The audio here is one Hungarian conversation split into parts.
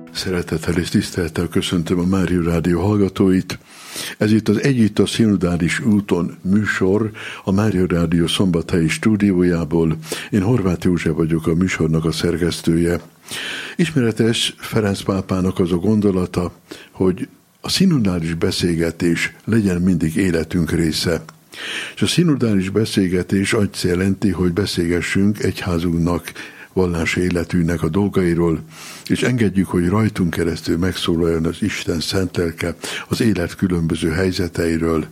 Szeretettel és tisztelettel köszöntöm a Mária Rádió hallgatóit. Ez itt az Együtt a Szinodális úton műsor a Mária Rádió szombathelyi stúdiójából. Én Horváth József vagyok, a műsornak a szerkesztője. Ismeretes Ferenc pápának az a gondolata, hogy a szinodális beszélgetés legyen mindig életünk része. És a szinodális beszélgetés azt jelenti, hogy beszélgessünk egyházunknak, vallási életünknek a dolgairól, és engedjük, hogy rajtunk keresztül megszólaljon az Isten szent lelke az élet különböző helyzeteiről.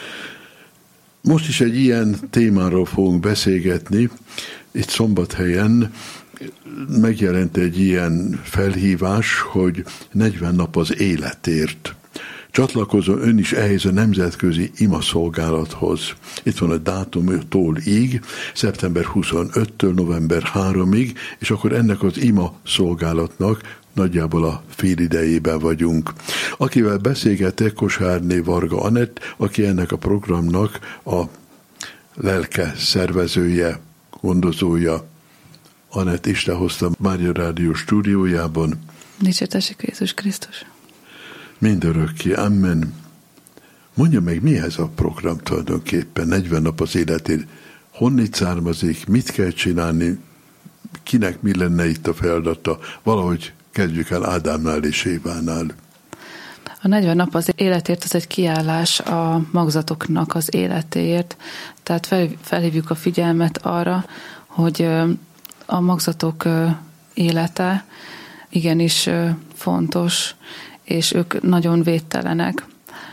Most is egy ilyen témáról fogunk beszélgetni. Itt Szombathelyen megjelent egy ilyen felhívás, hogy 40 nap az életért. Csatlakozom ön is ehhez a nemzetközi imaszolgálathoz. Itt van a dátumtól így, szeptember 25-től november 3-ig, és akkor ennek az ima szolgálatnak nagyjából a fél idejében vagyunk. Akivel beszélgetek, Kosárné Varga Anett, aki ennek a programnak a lelke szervezője, gondozója. Anett, Isten hozta Mária Rádió stúdiójában. Dicsértessék Jézus Krisztus. Mindörökké, amen. Mondja meg, mi ez a program tulajdonképpen, 40 nap az életén? Honnét származik, mit kell csinálni, kinek mi lenne itt a feladata? Valahogy kezdjük el Ádámnál és Évánál. A 40 nap az életért az egy kiállás a magzatoknak az életéért. Tehát felhívjuk a figyelmet arra, hogy a magzatok élete igenis fontos, és ők nagyon védtelenek.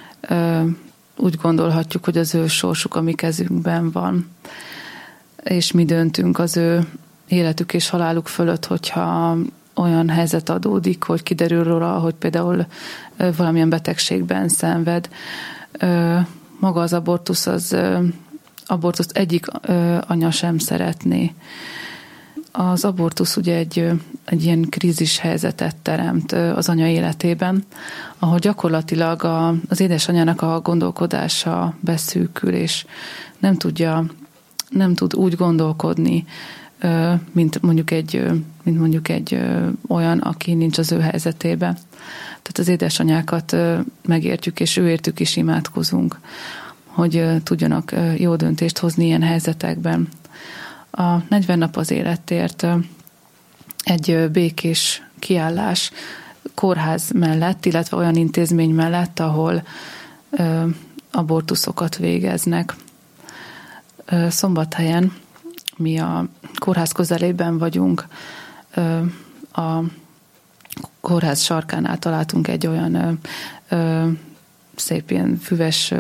Úgy gondolhatjuk, hogy az ő sorsuk a mi kezünkben van, és mi döntünk az ő életük és haláluk fölött, hogyha olyan helyzet adódik, hogy kiderül róla, hogy például valamilyen betegségben szenved. Maga az abortuszt egyik anya sem szeretné. Az abortusz ugye egy ilyen krízis helyzetet teremt az anya életében, ahol gyakorlatilag az édesanyának a gondolkodása beszűkül, és nem tud úgy gondolkodni, mint mondjuk egy olyan, aki nincs az ő helyzetében. Tehát az édesanyákat megértjük, és őértük is imádkozunk, hogy tudjanak jó döntést hozni ilyen helyzetekben. A 40 nap az életért egy békés kiállás kórház mellett, illetve olyan intézmény mellett, ahol abortuszokat végeznek. Szombathelyen mi a kórház közelében vagyunk, a kórház sarkánál találtunk egy olyan szép ilyen füves,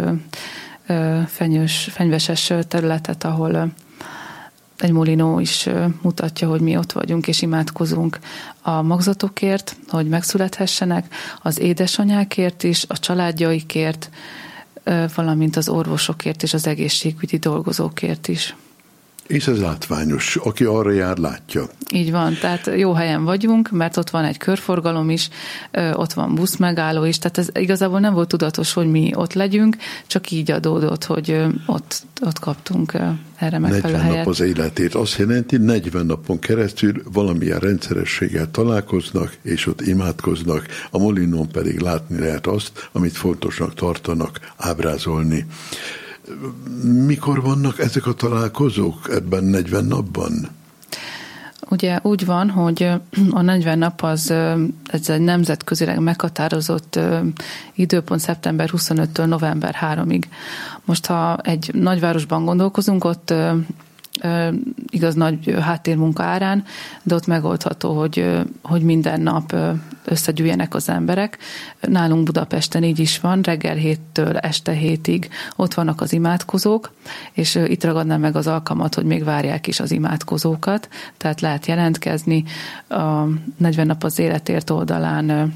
fenyveses területet, ahol egy molinó is mutatja, hogy mi ott vagyunk, és imádkozunk a magzatokért, hogy megszülethessenek, az édesanyákért is, a családjaikért, valamint az orvosokért és az egészségügyi dolgozókért is. És ez látványos. Aki arra jár, látja. Így van, tehát jó helyen vagyunk, mert ott van egy körforgalom is, ott van buszmegálló is, tehát ez igazából nem volt tudatos, hogy mi ott legyünk, csak így adódott, hogy ott kaptunk erre megfelelő 40 helyet. nap az életét azt jelenti, 40 napon keresztül valamilyen rendszerességgel találkoznak, és ott imádkoznak, a molinón pedig látni lehet azt, amit fontosnak tartanak ábrázolni. Mikor vannak ezek a találkozók ebben 40 napban? Ugye úgy van, hogy a 40 nap ez egy nemzetközileg meghatározott időpont szeptember 25-től november 3-ig. Most ha egy nagyvárosban gondolkozunk, ott igaz nagy háttérmunka árán, de ott megoldható, hogy minden nap összegyűjjenek az emberek. Nálunk Budapesten így is van, reggel 7-től este 7-ig ott vannak az imádkozók, és itt ragadnám meg az alkalmat, hogy még várják is az imádkozókat, tehát lehet jelentkezni. A 40 nap az életért oldalán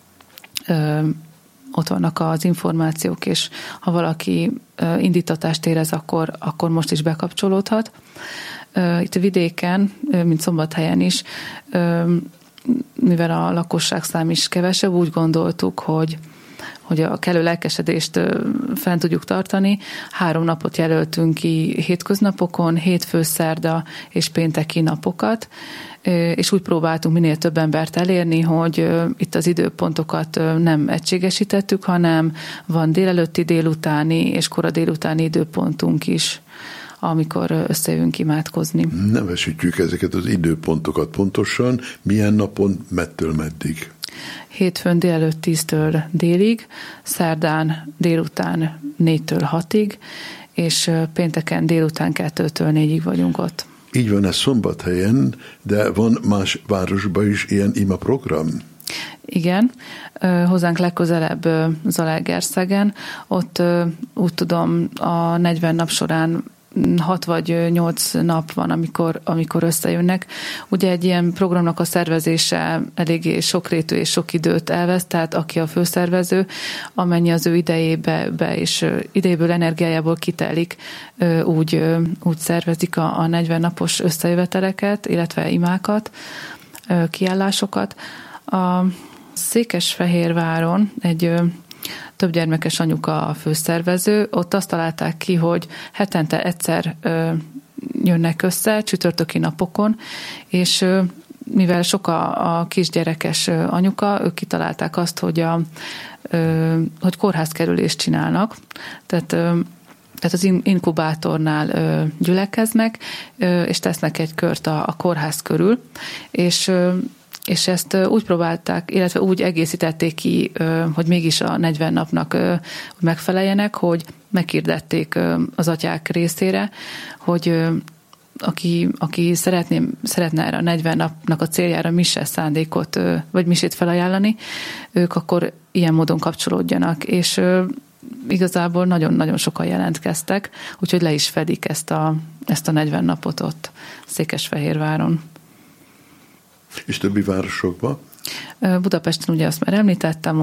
ott vannak az információk, és ha valaki indítatást érez, akkor most is bekapcsolódhat. Itt vidéken, mint Szombathelyen is, mivel a lakosságszám is kevesebb, úgy gondoltuk, hogy hogy a kellő lelkesedést fent tudjuk tartani, 3 napot jelöltünk ki hétköznapokon, hétfő, szerda és pénteki napokat, és úgy próbáltunk minél több embert elérni, hogy itt az időpontokat nem egységesítettük, hanem van délelőtti, délutáni és kora délutáni időpontunk is, amikor összejövünk imádkozni. Nevesítjük ezeket az időpontokat pontosan, milyen napon, mettől meddig? Hétfőn délelőtt 10-től délig, szerdán délután 4-től 6-ig, és pénteken délután 2-től 4-ig vagyunk ott. Így van ez Szombathelyen, de van más városban is ilyen ima program? Igen, hozzánk legközelebb Zalaegerszegen, ott úgy tudom a 40 nap során 6 vagy 8 nap van, amikor összejönnek. Ugye egy ilyen programnak a szervezése eléggé sokrétű és sok időt elvesz, tehát aki a főszervező, amennyi az ő idejébe és idejéből, energiájából kitelik, úgy szervezik a 40 napos összejöveteleket, illetve imákat, kiállásokat. A Székesfehérváron egy több gyermekes anyuka a főszervező, ott azt találták ki, hogy hetente egyszer jönnek össze, csütörtöki napokon, és mivel sok a kisgyerekes anyuka, ők kitalálták azt, hogy kórházkerülést csinálnak, tehát az inkubátornál gyülekeznek, és tesznek egy kört a kórház körül, és ezt úgy próbálták, illetve úgy egészítették ki, hogy mégis a 40 napnak megfeleljenek, hogy meghirdették az atyák részére, hogy aki szeretne erre a 40 napnak a céljára mise szándékot, vagy misét felajánlani, ők akkor ilyen módon kapcsolódjanak, és igazából nagyon-nagyon sokan jelentkeztek, úgyhogy le is fedik ezt a 40 napot ott Székesfehérváron. És többi városokban? Budapesten ugye azt már említettem,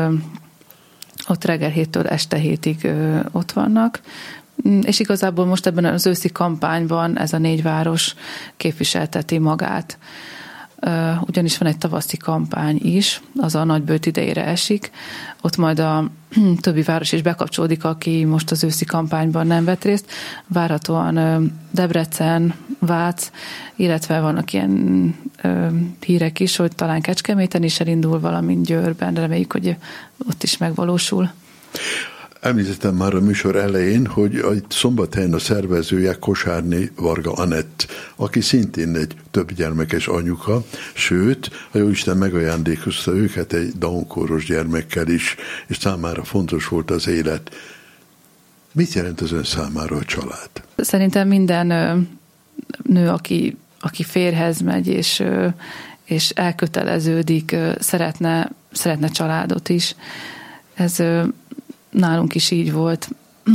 ott reggel 7-től este 7-ig ott vannak, és igazából most ebben az őszi kampányban ez a 4 város képviselteti magát. Ugyanis van egy tavaszi kampány is, az a nagybőt idejére esik, ott majd a többi város is bekapcsolódik, aki most az őszi kampányban nem vett részt. Várhatóan Debrecen, Vác, illetve vannak ilyen hírek is, hogy talán Kecskeméten is elindul, valamint Győrben, reméljük, hogy ott is megvalósul. Említettem már a műsor elején, hogy a Szombathelyen a szervezője Kosárné Varga Anett, aki szintén egy több gyermekes anyuka, sőt, a Jóisten megajándékozta őket egy Down-kóros gyermekkel is, és számára fontos volt az élet. Mit jelent az ön számára a család? Szerintem minden nő, aki férjhez megy, és elköteleződik, szeretne családot is. Ez nálunk is így volt,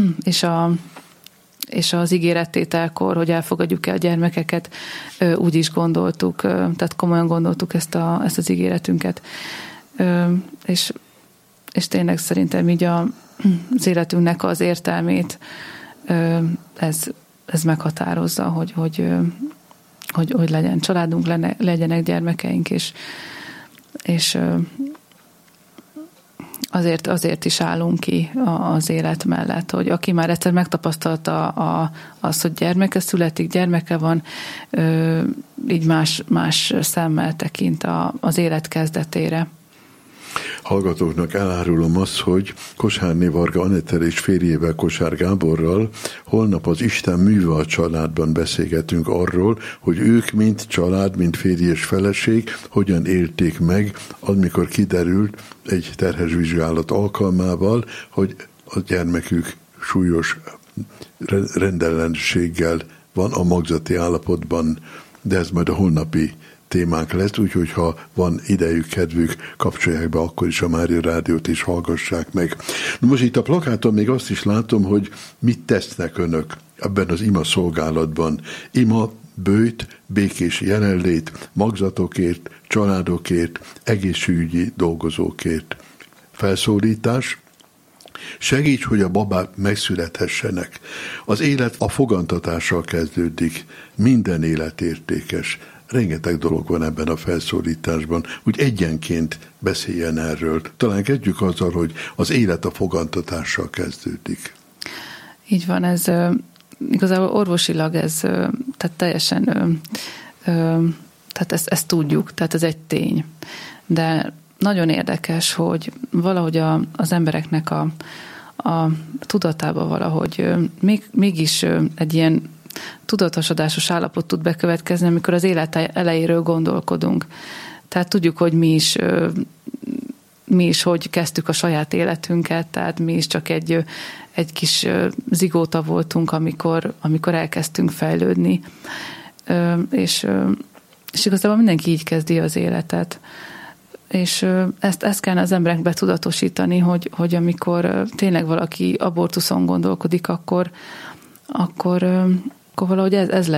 és az ígérettételkor, hogy elfogadjuk-e a gyermekeket, úgy is gondoltuk, tehát komolyan gondoltuk ezt az ígéretünket. És tényleg szerintem így az életünknek az értelmét ez meghatározza, hogy legyen családunk, legyenek gyermekeink, és azért is állunk ki az élet mellett, hogy aki már egyszer megtapasztalta azt, hogy gyermeke születik, gyermeke van, így más szemmel tekint az élet kezdetére. Hallgatóknak elárulom azt, hogy Kosárné Varga Anettel és férjével, Kosár Gáborral holnap az Isten műve a családban beszélgetünk arról, hogy ők mint család, mint férj és feleség hogyan élték meg, amikor kiderült egy terhes vizsgálat alkalmával, hogy a gyermekük súlyos rendellenességgel van a magzati állapotban, de ez majd a holnapi témánk lesz, úgyhogy ha van idejük, kedvük, kapcsolják be akkor is a Mária Rádiót és hallgassák meg. Most itt a plakáton még azt is látom, hogy mit tesznek önök ebben az ima szolgálatban. Ima, böjt, békés jelenlét, magzatokért, családokért, egészségügyi dolgozókért. Felszólítás, segíts, hogy a babák megszülethessenek. Az élet a fogantatással kezdődik. Minden élet értékes. rengeteg dolog van ebben a felszólításban, úgy egyenként beszéljen erről. Talán kezdjük azzal, hogy az élet a fogantatással kezdődik. Így van, ez igazából orvosilag ez, tehát teljesen, tehát ezt tudjuk, tehát ez egy tény. De nagyon érdekes, hogy valahogy az embereknek a tudatában valahogy mégis egy ilyen tudatosodásos állapot tud bekövetkezni, amikor az élet elejéről gondolkodunk. Tehát tudjuk, hogy mi is hogy kezdtük a saját életünket, tehát mi is csak egy kis zigóta voltunk, amikor elkezdtünk fejlődni. És igazából mindenki így kezdi az életet. És ezt kellene az emberek betudatosítani, hogy amikor tényleg valaki abortuszon gondolkodik, akkor valahogy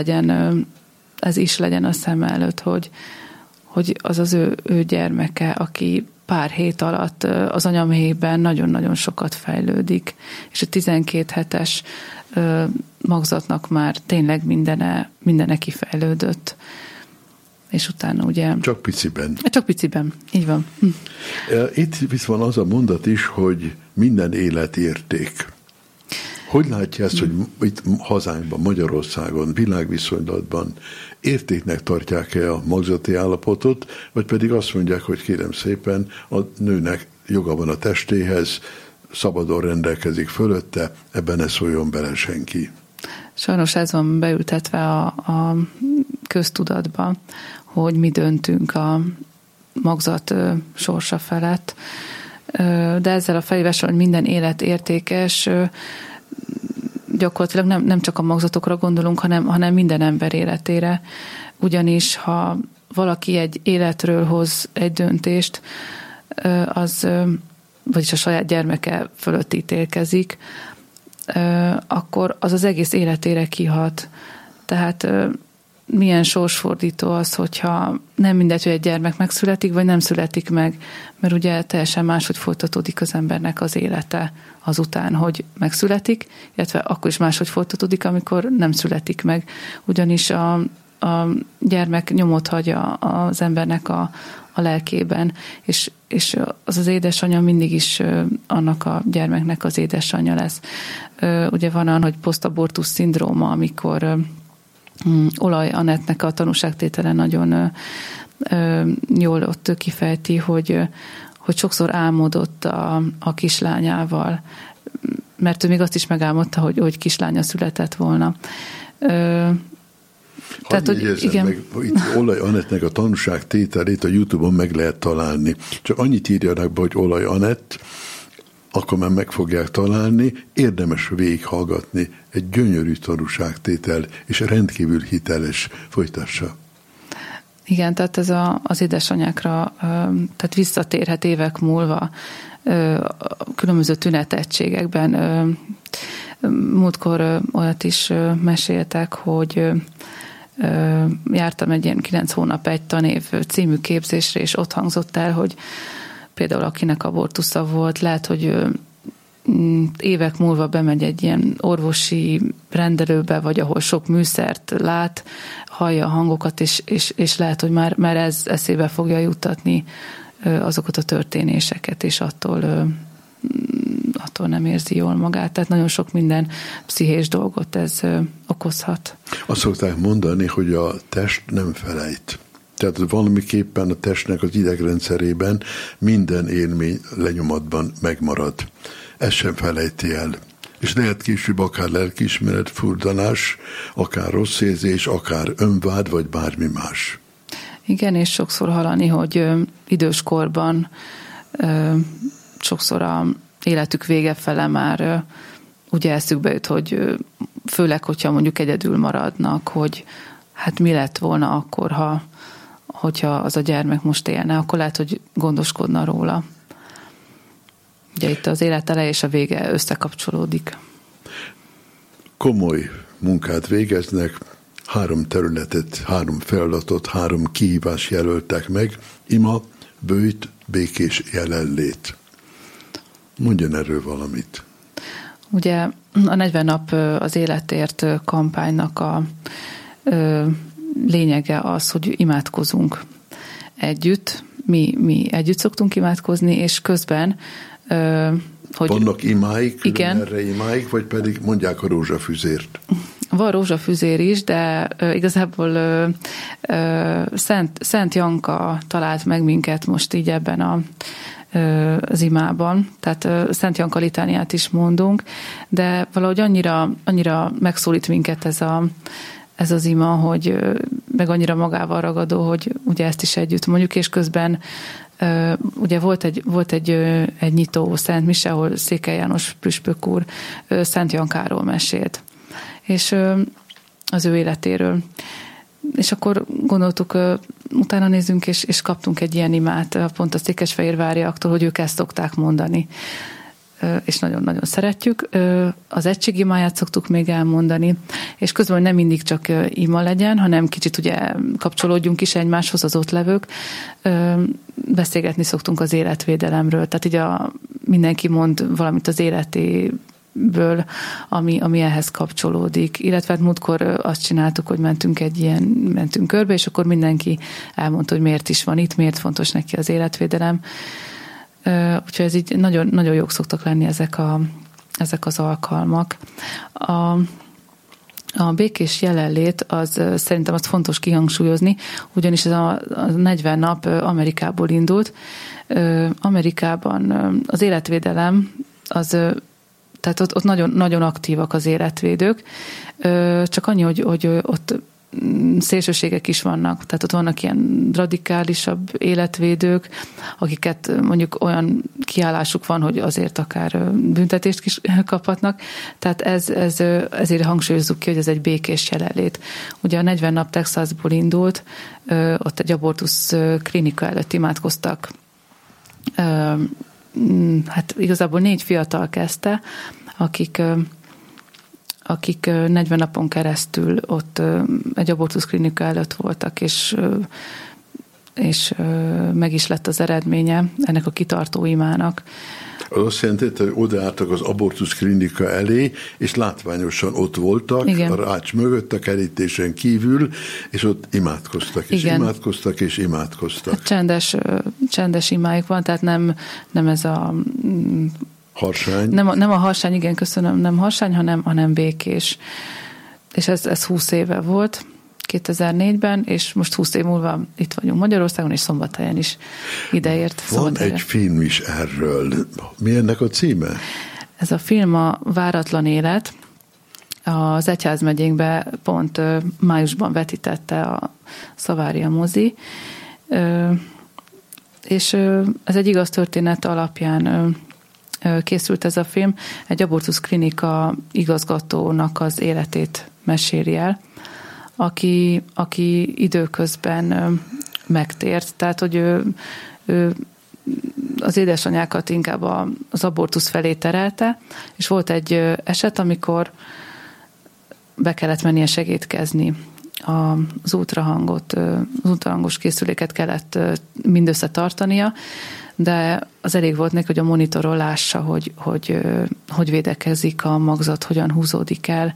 ez is legyen a szem előtt, hogy az az ő gyermeke, aki pár hét alatt az anyaméhében nagyon-nagyon sokat fejlődik, és a 12 hetes magzatnak már tényleg mindene kifejlődött. És utána ugye... Csak piciben. Csak piciben, így van. Itt viszont az a mondat is, hogy minden élet érték. Hogy látja ezt, hogy itt hazánkban, Magyarországon, világviszonylatban értéknek tartják-e a magzati állapotot, vagy pedig azt mondják, hogy kérem szépen, a nőnek joga van a testéhez, szabadon rendelkezik fölötte, ebben ne szóljon bele senki. Sajnos ez van beültetve a köztudatba, hogy mi döntünk a magzat sorsa felett. De ezzel a felhívással, hogy minden élet értékes, gyakorlatilag nem csak a magzatokra gondolunk, hanem minden ember életére. Ugyanis, ha valaki egy életről hoz egy döntést, vagyis a saját gyermeke fölött ítélkezik, akkor az egész életére kihat. Tehát milyen sorsfordító az, hogyha nem mindegy, hogy egy gyermek megszületik, vagy nem születik meg, mert ugye teljesen máshogy folytatódik az embernek az élete azután, hogy megszületik, illetve akkor is máshogy folytatódik, amikor nem születik meg. Ugyanis a gyermek nyomot hagy az embernek a lelkében, és az édesanyja mindig is annak a gyermeknek az édesanyja lesz. Ugye van olyan, hogy posztabortusz szindróma, amikor Olaj Anettnek a tanúságtétele nagyon jól ott kifejti, hogy sokszor álmodott a kislányával, mert ő még azt is megálmodta, hogy kislánya született volna. Tehát, hogy igen. Meg, itt Olaj Anettnek a tanúságtételét a YouTube-on meg lehet találni. Csak annyit írjanak be, hogy Olaj Anett, akkor már meg fogják találni, érdemes végighallgatni, egy gyönyörű tanúságtétel, és rendkívül hiteles. Folytassa. Igen, tehát ez az édesanyákra, tehát visszatérhet évek múlva különböző tünetettségekben. Múltkor olyat is meséltek, hogy jártam egy ilyen 9 hónap egy tanév című képzésre, és ott hangzott el, hogy például akinek abortusza volt, lehet, hogy évek múlva bemegy egy ilyen orvosi rendelőbe, vagy ahol sok műszert lát, hallja a hangokat, és lehet, hogy már ez eszébe fogja juttatni azokat a történéseket, és attól nem érzi jól magát. Tehát nagyon sok minden pszichés dolgot ez okozhat. Azt szokták mondani, hogy a test nem felejt. Tehát valamiképpen a testnek az idegrendszerében minden élmény lenyomatban megmarad. Ez sem felejti el. És lehet később akár lelkiismeret furdanás, akár rossz érzés, akár önvád, vagy bármi más. Igen, és sokszor hallani, hogy időskorban sokszor a életük vége fele már ugye eszükbe jut, hogy főleg, hogyha mondjuk egyedül maradnak, hogy hát mi lett volna akkor, hogyha az a gyermek most élne, akkor lehet, hogy gondoskodna róla. Ugye itt az élet eleje és a vége összekapcsolódik. Komoly munkát végeznek, 3 területet, 3 feladatot, 3 kihívást jelöltek meg, ima, bőjt, békés jelenlét. Mondjon erről valamit. Ugye a 40 nap az életért kampánynak a lényege az, hogy imádkozunk együtt. Mi együtt szoktunk imádkozni, és közben hogy vannak imáik, igen, erre imáik, vagy pedig mondják a rózsafüzért? Van rózsafüzér is, de igazából Szent Janka talált meg minket most így ebben az imában, tehát Szent Janka litániát is mondunk, de valahogy annyira megszólít minket ez az ima, hogy meg annyira magával ragadó, hogy ugye ezt is együtt mondjuk, és közben ugye volt egy nyitó Szent Mise, ahol Székely János püspök úr Szent Jankáról mesélt, és az ő életéről. És akkor gondoltuk, utána nézzünk, és kaptunk egy ilyen imát pont a székesfehérváriaktól, hogy ők ezt szokták mondani. És nagyon-nagyon szeretjük. Az egység imáját szoktuk még elmondani, és közben nem mindig csak ima legyen, hanem kicsit ugye kapcsolódjunk is egymáshoz az ott levők. Beszélgetni szoktunk az életvédelemről, tehát így mindenki mond valamit az életéből, ami ehhez kapcsolódik. Illetve hát múltkor azt csináltuk, hogy mentünk körbe, és akkor mindenki elmondta, hogy miért is van itt, miért fontos neki az életvédelem. Úgyhogy ez így nagyon, nagyon jók szoktak lenni ezek az alkalmak. A békés jelenlét, az szerintem azt fontos kihangsúlyozni, ugyanis ez a 40 nap Amerikából indult. Amerikában az életvédelem, tehát ott nagyon, nagyon aktívak az életvédők, csak annyi, hogy ott szélsőségek is vannak, tehát ott vannak ilyen radikálisabb életvédők, akiket mondjuk olyan kiállásuk van, hogy azért akár büntetést is kaphatnak, tehát ezért hangsúlyozzuk ki, hogy ez egy békés jelenlét. Ugye a 40 nap Texasból indult, ott egy abortusz klinika előtt imádkoztak, hát igazából 4 fiatal kezdte, akik 40 napon keresztül ott egy abortuszklinika előtt voltak, és meg is lett az eredménye ennek a kitartó imának. Az azt jelenti, hogy odaálltak az abortuszklinika elé, és látványosan ott voltak, igen, a rács mögött, a kerítésen kívül, és ott imádkoztak, és igen, imádkoztak, és imádkoztak. Hát csendes imájuk van, tehát nem ez a... Harsány? Nem a harsány, igen, köszönöm, nem harsány, hanem békés. És ez 20 éve volt, 2004-ben, és most 20 év múlva itt vagyunk Magyarországon, és Szombathelyen is ideért. Van egy film is erről. Mi ennek a címe? Ez a film a Váratlan élet. Az egyházmegyénkben pont májusban vetítette a Szavária mozi, és ez egy igaz történet alapján készült ez a film. Egy abortuszklinika igazgatónak az életét meséli el, aki időközben megtért. Tehát, hogy ő az édesanyákat inkább az abortusz felé terelte, és volt egy eset, amikor be kellett mennie segédkezni. Az ultrahangos készüléket kellett mindössze tartania, de az elég volt neki, hogy a monitoron lássa, hogy védekezik a magzat, hogyan húzódik el,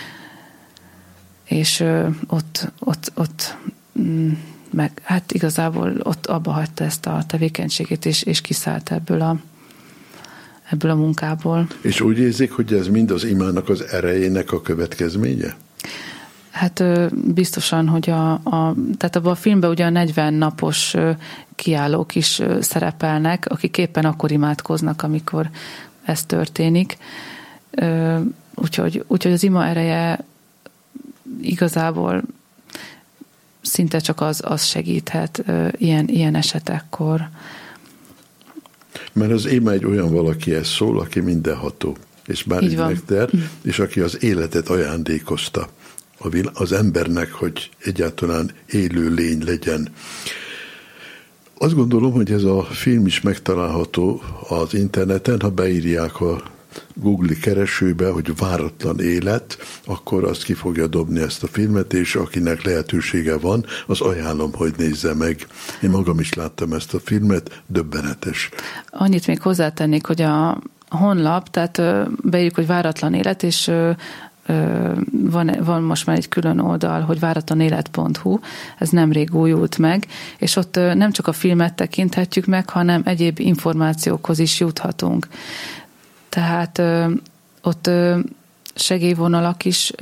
és ott meg hát igazából ott abba hagyta ezt a tevékenységét, és kiszállt ebből a munkából. És úgy érzik, hogy ez mind az imának az erejének a következménye? Hát biztosan, hogy tehát abban a filmben ugye a 40 napos kiállók is szerepelnek, akik éppen akkor imádkoznak, amikor ez történik. Úgyhogy az ima ereje igazából szinte csak az segíthet ilyen esetekkor. Mert az ima egy olyan valakihez szól, aki mindenható, és bármit megter, és aki az életet ajándékozta az embernek, hogy egyáltalán élő lény legyen. Azt gondolom, hogy ez a film is megtalálható az interneten, ha beírják a Google keresőbe, hogy váratlan élet, akkor azt ki fogja dobni ezt a filmet, és akinek lehetősége van, az ajánlom, hogy nézze meg. Én magam is láttam ezt a filmet, döbbenetes. Annyit még hozzátennék, hogy a honlap, tehát beírjuk, hogy váratlan élet, és van most már egy külön oldal, hogy váratlanélet.hu, ez nemrég újult meg, és ott nem csak a filmet tekinthetjük meg, hanem egyéb információkhoz is juthatunk. Tehát ott segélyvonal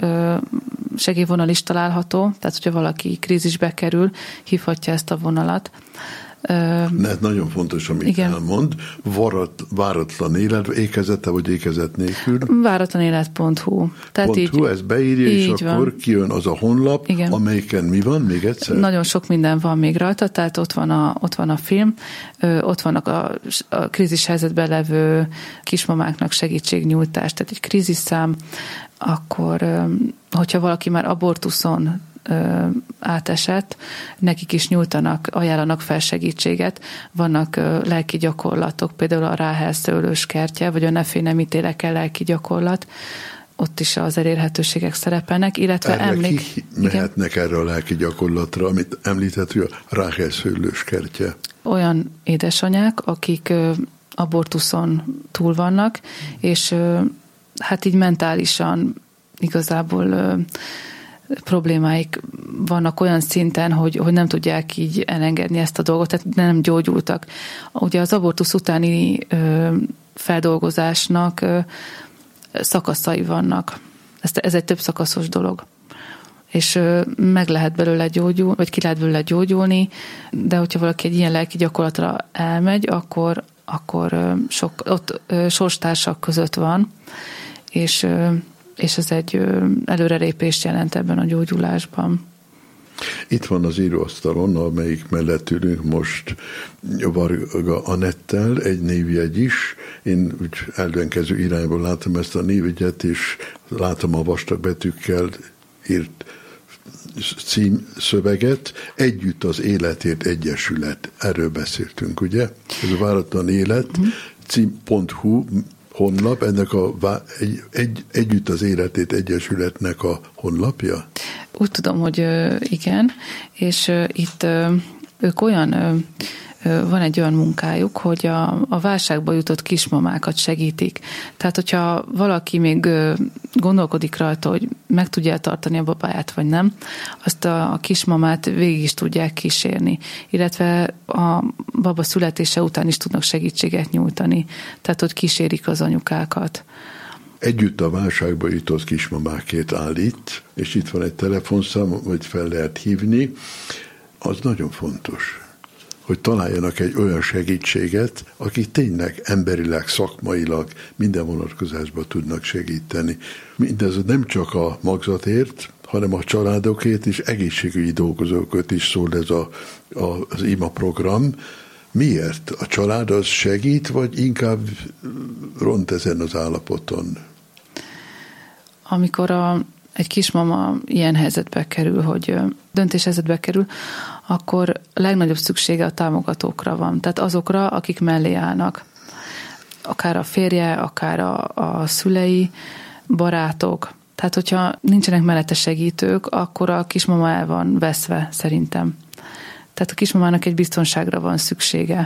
is található, tehát hogyha valaki krízisbe kerül, hívhatja ezt a vonalat. Ez nagyon fontos, amit igen. elmond. Váratlan élet, ékezete vagy ékezet nélkül. Váratlanélet.hu. Tehát így, ezt beírja, és akkor van. Kijön az a honlap, igen. amelyiken mi van, még egyszer? Nagyon sok minden van még rajta, tehát ott van a film, ott vannak a krízis helyzetben levő kismamáknak segítségnyújtás, tehát egy krízisszám, akkor, hogyha valaki már abortuszon átesett, nekik is ajánlanak fel segítséget. Vannak lelki gyakorlatok, például a Ráhel szőlős kertje, vagy a Ne félj, nem ítélek el lelki gyakorlat, ott is az elérhetőségek szerepelnek, illetve ki mehetnek erre a lelki gyakorlatra, amit említett, hogy a Ráhel szőlős kertje? Olyan édesanyák, akik abortuszon túl vannak, és hát így mentálisan igazából problémáik vannak olyan szinten, hogy nem tudják így elengedni ezt a dolgot, tehát nem gyógyultak. Ugye az abortusz utáni feldolgozásnak szakaszai vannak. Ez egy több szakaszos dolog. És meg lehet belőle gyógyulni, vagy ki lehet belőle gyógyulni, de hogyha valaki egy ilyen lelki gyakorlatra elmegy, akkor ott sorstársak között van, és ez egy előrelépést jelent ebben a gyógyulásban. Itt van az íróasztalon, amelyik mellett ülünk most Varga Anettel, egy névjegy is. Én úgy ellenkező irányból látom ezt a névjegyet, és látom a vastag betűkkel írt címszöveget. Együtt az Életért Egyesület. Erről beszéltünk, ugye? Ez a Váratlan Élet, cím.hu honlap, ennek Együtt az Életért Egyesületnek a honlapja? Úgy tudom, hogy igen, és itt ők van egy olyan munkájuk, hogy a válságba jutott kismamákat segítik. Tehát, hogyha valaki még gondolkodik rajta, hogy meg tudja tartani a babáját, vagy nem, azt a kismamát végig is tudják kísérni. Illetve a baba születése után is tudnak segítséget nyújtani. Tehát, hogy kísérik az anyukákat. Együtt a válságba jutott kismamákét állít, és itt van egy telefonszám, amit fel lehet hívni. Az nagyon fontos, hogy találjanak egy olyan segítséget, akik tényleg emberileg, szakmailag minden vonatkozásban tudnak segíteni. Mindez nem csak a magzatért, hanem a családokért és egészségügyi dolgozókat is szól ez az IMA program. Miért? A család az segít, vagy inkább ront ezen az állapoton? Amikor egy kismama ilyen helyzetbe kerül, hogy döntéshelyzetbe kerül, akkor a legnagyobb szüksége a támogatókra van. Tehát azokra, akik mellé állnak. Akár a férje, akár a szülei, barátok. Tehát, hogyha nincsenek mellette segítők, akkor a kismama el van veszve, szerintem. Tehát a kismamának egy biztonságra van szüksége.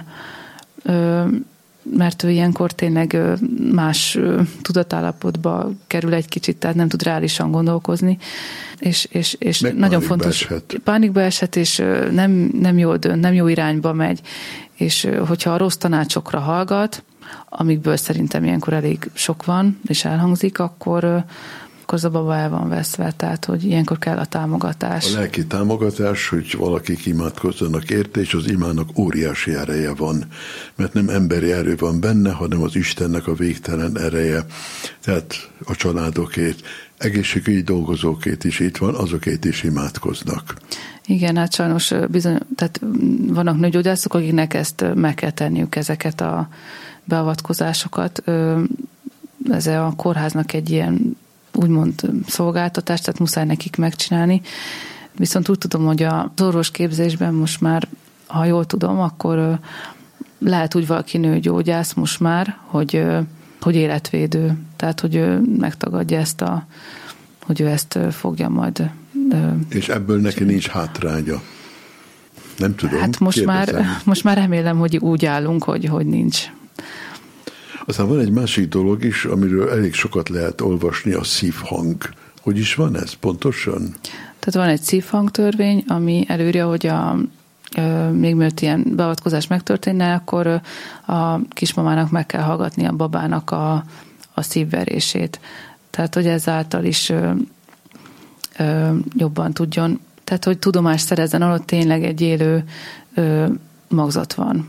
Mert ő ilyenkor tényleg más tudatállapotba kerül egy kicsit, tehát nem tud reálisan gondolkozni, és nagyon fontos. Pánikba eshet, és nem jól dönt, nem jó irányba megy, és hogyha a rossz tanácsokra hallgat, amikből szerintem ilyenkor elég sok van, és elhangzik, akkor az a baba el van veszve, tehát hogy ilyenkor kell a támogatás. A lelki támogatás, hogy valakik imádkozzanak érte, és az imának óriási ereje van, mert nem emberi erő van benne, hanem az Istennek a végtelen ereje. Tehát a családokért, egészségügyi dolgozókért is itt van, azokért is imádkoznak. Igen, hát sajnos bizony, tehát vannak nőgyógyászok, akiknek ezt meg kell tenniük, ezeket a beavatkozásokat. Ez a kórháznak egy ilyen úgymond szolgáltatást, tehát muszáj nekik megcsinálni. Viszont úgy tudom, hogy az orvosképzésben most már, ha jól tudom, akkor lehet úgy valaki nőgyógyász most már, hogy életvédő. Tehát, hogy ő megtagadja hogy ő ezt fogja majd. És ebből neki nincs hátránya. Nem tudom. Hát most már remélem, hogy úgy állunk, hogy nincs. Aztán van egy másik dolog is, amiről elég sokat lehet olvasni, a szívhang, Hogy is van ez pontosan? Tehát van egy szívhangtörvény, ami előírja, hogy még mielőtt ilyen beavatkozás megtörténne, akkor a kismamának meg kell hallgatni a babának a szívverését. Tehát, hogy ezáltal is jobban tudjon, tehát, hogy tudomást szerezzen, ahol tényleg egy élő magzat van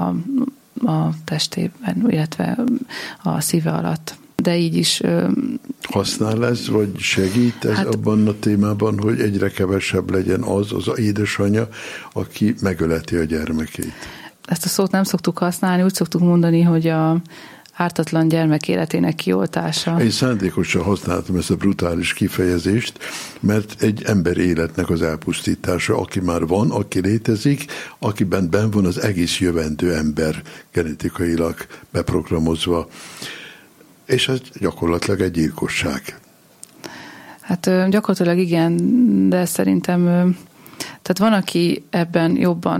a testében, illetve a szíve alatt. De így is... Használ ez, vagy segít ez abban a témában, hogy egyre kevesebb legyen az édesanyja, aki megöleti a gyermekét? Ezt a szót nem szoktuk használni, úgy szoktuk mondani, hogy a ártatlan gyermek életének kioltása. Én szándékosan használtam ezt a brutális kifejezést, mert egy ember életnek az elpusztítása, aki már van, aki létezik, akiben benn van az egész jövendő ember genetikailag beprogramozva. És ez gyakorlatilag egy gyilkosság. Hát gyakorlatilag igen, de szerintem tehát van, aki ebben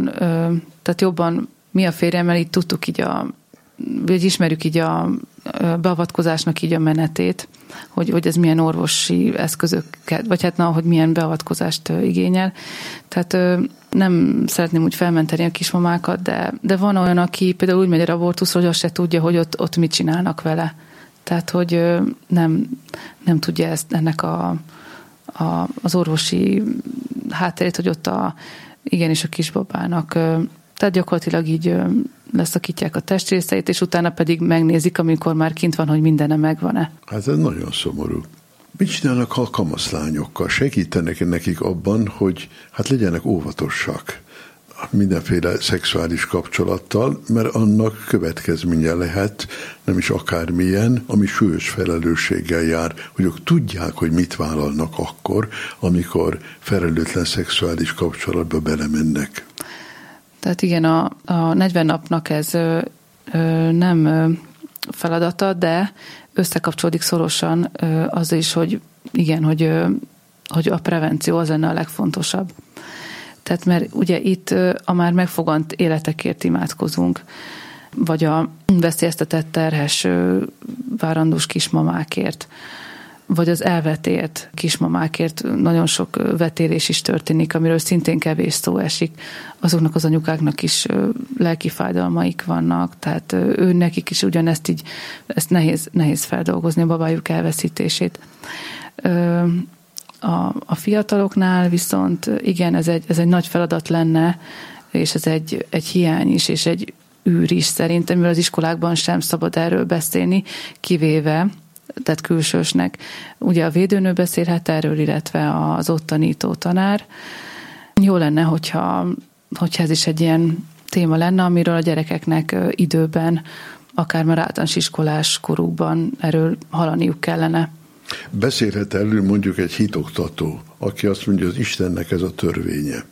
jobban mi a férjem, mert így tudtuk így vagy ismerjük így a beavatkozásnak így a menetét, hogy ez milyen orvosi eszközöket, vagy hát hogy milyen beavatkozást igényel. Tehát nem szeretném úgy felmenteni a kismamákat, de van olyan, aki például úgy megy a abortuszra, hogy azt se tudja, hogy ott mit csinálnak vele. Tehát, hogy nem tudja ennek az orvosi hátterét, hogy ott igenis a kisbabának. Tehát gyakorlatilag így leszakítják a testrészeit, és utána pedig megnézik, amikor már kint van, hogy mindene megvan-e. Hát ez nagyon szomorú. Mit csinálnak a kamaszlányokkal? Segítenek nekik abban, hogy hát legyenek óvatosak mindenféle szexuális kapcsolattal, mert annak következménye lehet, nem is akármilyen, ami súlyos felelősséggel jár, hogy ők tudják, hogy mit vállalnak akkor, amikor felelőtlen szexuális kapcsolatba belemennek. Tehát igen, a 40 napnak ez nem feladata, de összekapcsolódik szorosan az is, hogy igen, hogy a prevenció az lenne a legfontosabb. Tehát mert ugye itt a már megfogant életekért imádkozunk, vagy a veszélyeztetett terhes várandós kismamákért, vagy az elvetélt kismamákért nagyon sok vetélés is történik, amiről szintén kevés szó esik. Azoknak az anyukáknak is lelki fájdalmaik vannak, tehát nekik is ugyanezt így, ezt nehéz feldolgozni, a babájuk elveszítését. A fiataloknál viszont igen, ez egy nagy feladat lenne, és ez egy hiány is, és egy űr is szerintem, mivel az iskolákban sem szabad erről beszélni, kivéve, tehát külsősnek. Ugye a védőnő beszélhet erről, illetve az ott tanító tanár. Jó lenne, hogyha ez is egy ilyen téma lenne, amiről a gyerekeknek időben, akár már általános iskolás korukban erről hallaniuk kellene. Beszélhet elő mondjuk egy hitoktató, aki azt mondja, hogy az Istennek ez a törvénye.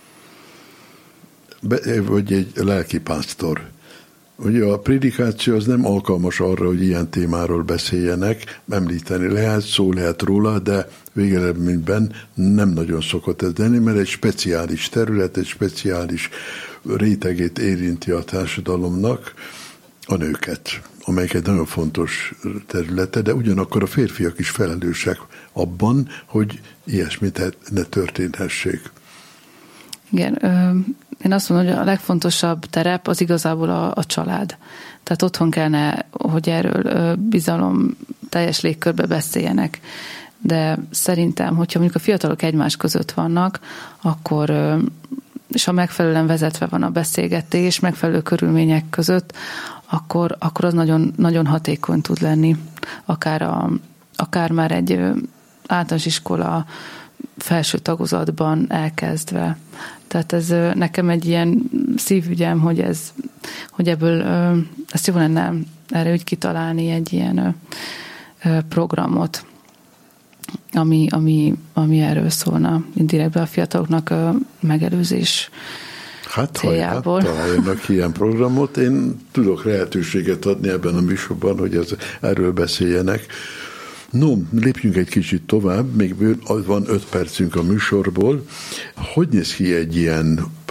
Vagy egy lelkipásztor. Ugye a prédikáció az nem alkalmas arra, hogy ilyen témáról beszéljenek, említeni lehet, szó lehet róla, de végeredményben nem nagyon szokott ez lenni, mert egy speciális terület, egy speciális rétegét érinti a társadalomnak, a nőket, amelyik egy nagyon fontos területe, de ugyanakkor a férfiak is felelősek abban, hogy ilyesmit ne történhessék. Igen, én azt mondom, hogy a legfontosabb terep az igazából a család. Tehát otthon kellene, hogy erről bizalom teljes légkörbe beszéljenek. De szerintem, hogyha mondjuk a fiatalok egymás között vannak, akkor, és ha megfelelően vezetve van a beszélgetés, megfelelő körülmények között, akkor az nagyon, nagyon hatékony tud lenni. Akár már egy általános iskola felső tagozatban elkezdve. Tehát ez nekem egy ilyen szívügyem, hogy ebből ezt jó lenne erre úgy kitalálni egy ilyen programot, ami erről szólna indirektbe a fiataloknak megelőzés céljából. Hát találjanak ilyen programot. Én tudok lehetőséget adni ebben a műsorban, hogy erről beszéljenek. No, lépjünk egy kicsit tovább, még van 5 percünk a műsorból. Hogy néz ki egy ilyen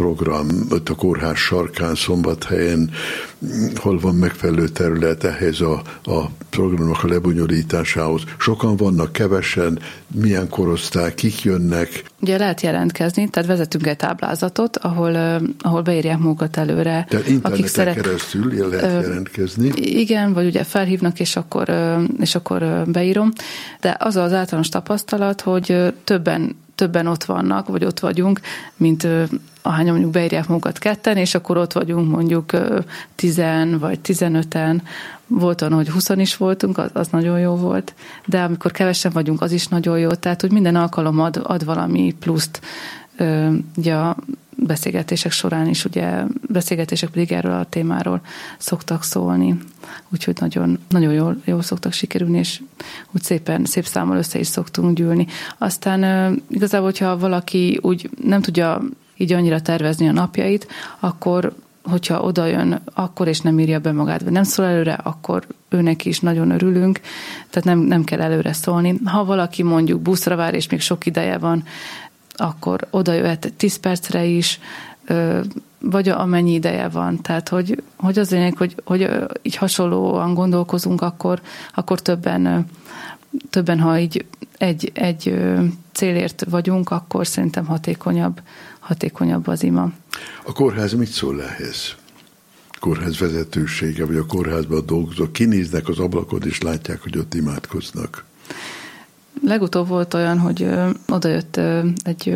program ott a kórház sarkán, Szombathelyen, hol van megfelelő terület ehhez a programnak a lebonyolításához? Sokan vannak, kevesen, milyen korosztály, kik jönnek? Ugye lehet jelentkezni, tehát vezetünk egy táblázatot, ahol beírják magukat előre. Tehát interneten keresztül lehet jelentkezni? Igen, vagy ugye felhívnak, és akkor beírom. De az az általános tapasztalat, hogy többen ott vannak, vagy ott vagyunk, mint ahányan mondjuk beírják magukat ketten, és akkor ott vagyunk mondjuk 10 vagy 15-en. Volt olyan, hogy 20 is voltunk, az nagyon jó volt, de amikor kevesen vagyunk, az is nagyon jó. Tehát, hogy minden alkalom ad valami pluszt. Ugye a beszélgetések során is, ugye beszélgetések pedig erről a témáról szoktak szólni. Úgyhogy nagyon, nagyon jól szoktak sikerülni, és úgy szép számmal össze is szoktunk gyűlni. Aztán igazából, hogyha valaki úgy nem tudja így annyira tervezni a napjait, akkor hogyha oda jön akkor, és nem írja be magát, vagy nem szól előre, akkor őnek is nagyon örülünk, tehát nem kell előre szólni. Ha valaki mondjuk buszra vár, és még sok ideje van, akkor oda jöhet 10 percre is, vagy amennyi ideje van. Tehát, hogy az lényeg, hogy így hasonlóan gondolkozunk, akkor többen, ha így egy célért vagyunk, akkor szerintem hatékonyabb az ima. A kórház mit szól ehhez? A kórház vezetősége, vagy a kórházban dolgozók kinéznek az ablakot, és látják, hogy ott imádkoznak? Legutóbb volt olyan, hogy odajött egy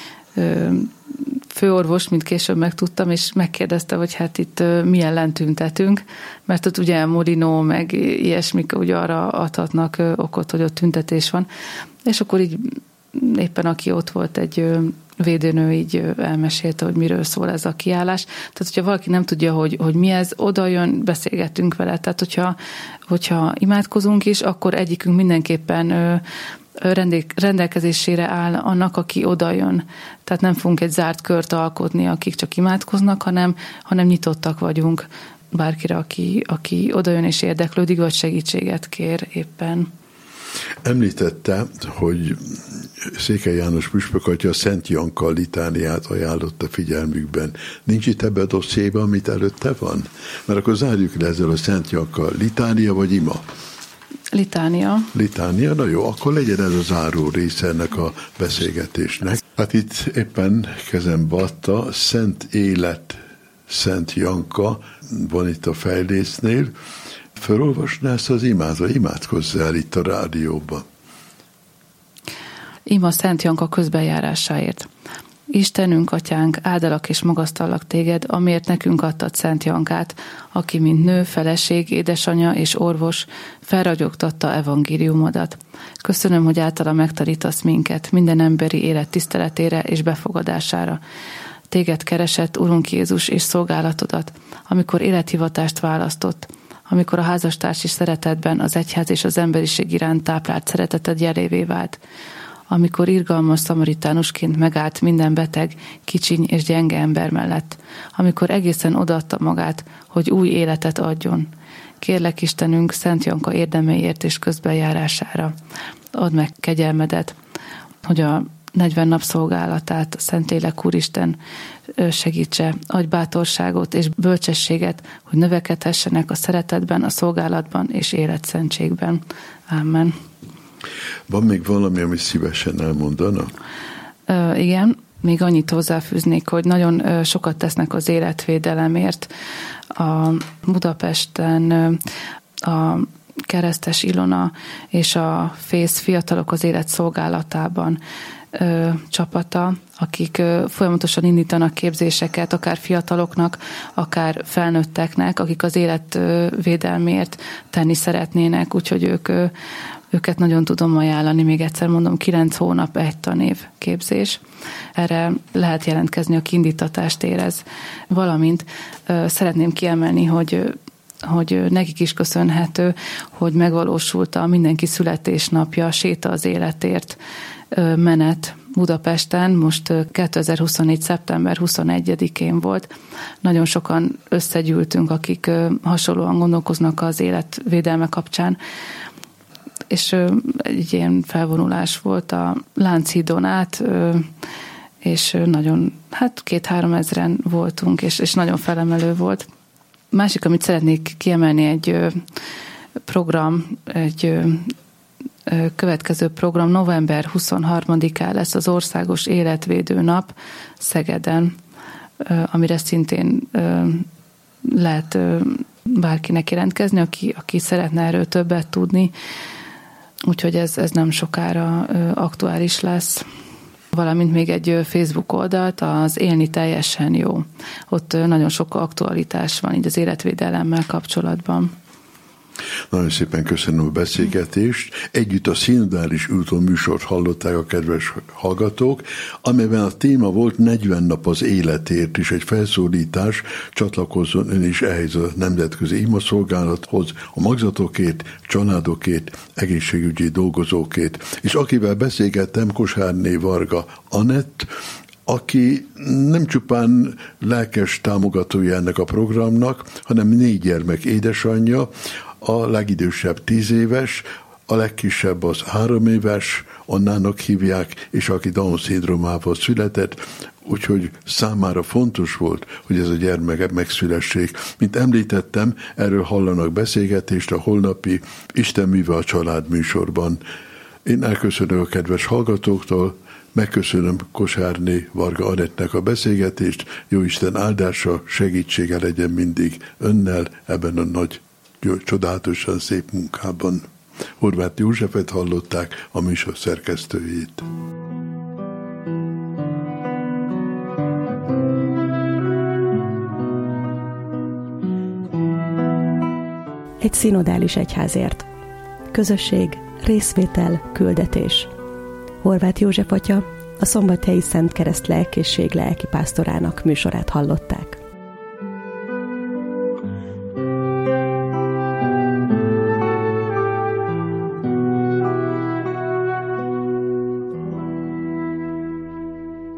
főorvos, mint később megtudtam, és megkérdezte, hogy hát itt mi ellen tüntetünk, mert ott ugye Morinó, meg ilyesmik ugye arra adhatnak okot, hogy ott tüntetés van. És akkor így éppen aki ott volt, egy védőnő így elmesélte, hogy miről szól ez a kiállás. Tehát, hogyha valaki nem tudja, hogy mi ez, oda jön, beszélgetünk vele. Tehát, hogyha imádkozunk is, akkor egyikünk mindenképpen rendelkezésére áll annak, aki oda jön. Tehát nem fogunk egy zárt kört alkotni, akik csak imádkoznak, hanem nyitottak vagyunk bárkire, aki oda jön és érdeklődik, vagy segítséget kér éppen. Említette, hogy Székely János püspök atya a Szent Janka litániát ajánlotta figyelmükben. Nincs itt ebben a dossziéban, amit előtte van? Mert akkor zárjuk le ezzel a Szent Janka litánia vagy ima? Litánia, na jó, akkor legyen ez a záró része ennek a beszélgetésnek. Hát itt éppen kezembe adta Szent Élet, Szent Janka van itt a fejlésznél. Felolvasná ezt az imát, vagy imádkozzál itt a rádióban? Ima Szent Janka közbenjárásáért. Istenünk, atyánk, áldalak és magasztallak téged, amiért nekünk adtad Szent Jankát, aki mint nő, feleség, édesanyja és orvos felragyogtatta evangéliumodat. Köszönöm, hogy általa megtanítasz minket minden emberi élet tiszteletére és befogadására. Téged keresett, Urunk Jézus, és szolgálatodat, amikor élethivatást választott, amikor a házastársi szeretetben az egyház és az emberiség iránt táplált szereteted jelévé vált, amikor irgalmas szamaritánusként megállt minden beteg, kicsiny és gyenge ember mellett, amikor egészen odaadta magát, hogy új életet adjon. Kérlek Istenünk Szent Janka érdemeiért és közbenjárására. Add meg kegyelmedet, hogy a 40 nap szolgálatát Szentlélek Úristen segítse, adj bátorságot és bölcsességet, hogy növekedhessenek a szeretetben, a szolgálatban és életszentségben. Amen. Van még valami, amit szívesen elmondana? Igen, még annyit hozzáfűznék, hogy nagyon sokat tesznek az életvédelemért. A Budapesten a Keresztes Ilona és a FÉSZ Fiatalok az Élet Szolgálatában csapata, akik folyamatosan indítanak képzéseket, akár fiataloknak, akár felnőtteknek, akik az életvédelmért tenni szeretnének, úgyhogy őket nagyon tudom ajánlani, még egyszer mondom, 9 hónap, 1 tanév képzés. Erre lehet jelentkezni, aki indítatást érez. Valamint szeretném kiemelni, hogy nekik is köszönhető, hogy megvalósult a Mindenki születésnapja, Séta az életért menet Budapesten, most 2024. szeptember 21-én volt. Nagyon sokan összegyűltünk, akik hasonlóan gondolkoznak az életvédelme kapcsán, és egy ilyen felvonulás volt a Lánchídon át, és nagyon, 2-3 ezren voltunk, és nagyon felemelő volt. Másik, amit szeretnék kiemelni, egy program, egy következő program, november 23-án lesz az Országos Életvédő Nap Szegeden, amire szintén lehet bárkinek jelentkezni, aki szeretne erről többet tudni, úgyhogy ez nem sokára aktuális lesz. Valamint még egy Facebook oldalt, az Élni teljesen jó. Ott nagyon sok aktualitás van így az életvédelemmel kapcsolatban. Nagyon szépen köszönöm a beszélgetést. Együtt a Szinodális úton műsort hallották a kedves hallgatók, amelyben a téma volt 40 nap az életért, és egy felszólítás, csatlakozzon ön is ehhez a nemzetközi imaszolgálathoz, a magzatokért, családokért, egészségügyi dolgozókért. És akivel beszélgettem, Kosárné Varga Anett, aki nem csupán lelkes támogatója ennek a programnak, hanem 4 gyermek édesanyja, a legidősebb 10 éves, a legkisebb az 3 éves, Annának hívják, és aki Down-szindrómával született, úgyhogy számára fontos volt, hogy ez a gyermek megszülessék. Mint említettem, erről hallanak beszélgetést a holnapi Isten műve a család műsorban. Én elköszönök a kedves hallgatóktól, megköszönöm Kosárné Varga Anettnek a beszélgetést, Jóisten áldása, segítsége legyen mindig önnel ebben a nagy, csodálatosan szép munkában. Horváth Józsefet hallották, a műsor szerkesztőjét. Egy szinodális egyházért. Közösség, részvétel, küldetés. Horváth József atya, a Szombathelyi Szent Kereszt lelkészség lelkipásztorának műsorát hallották.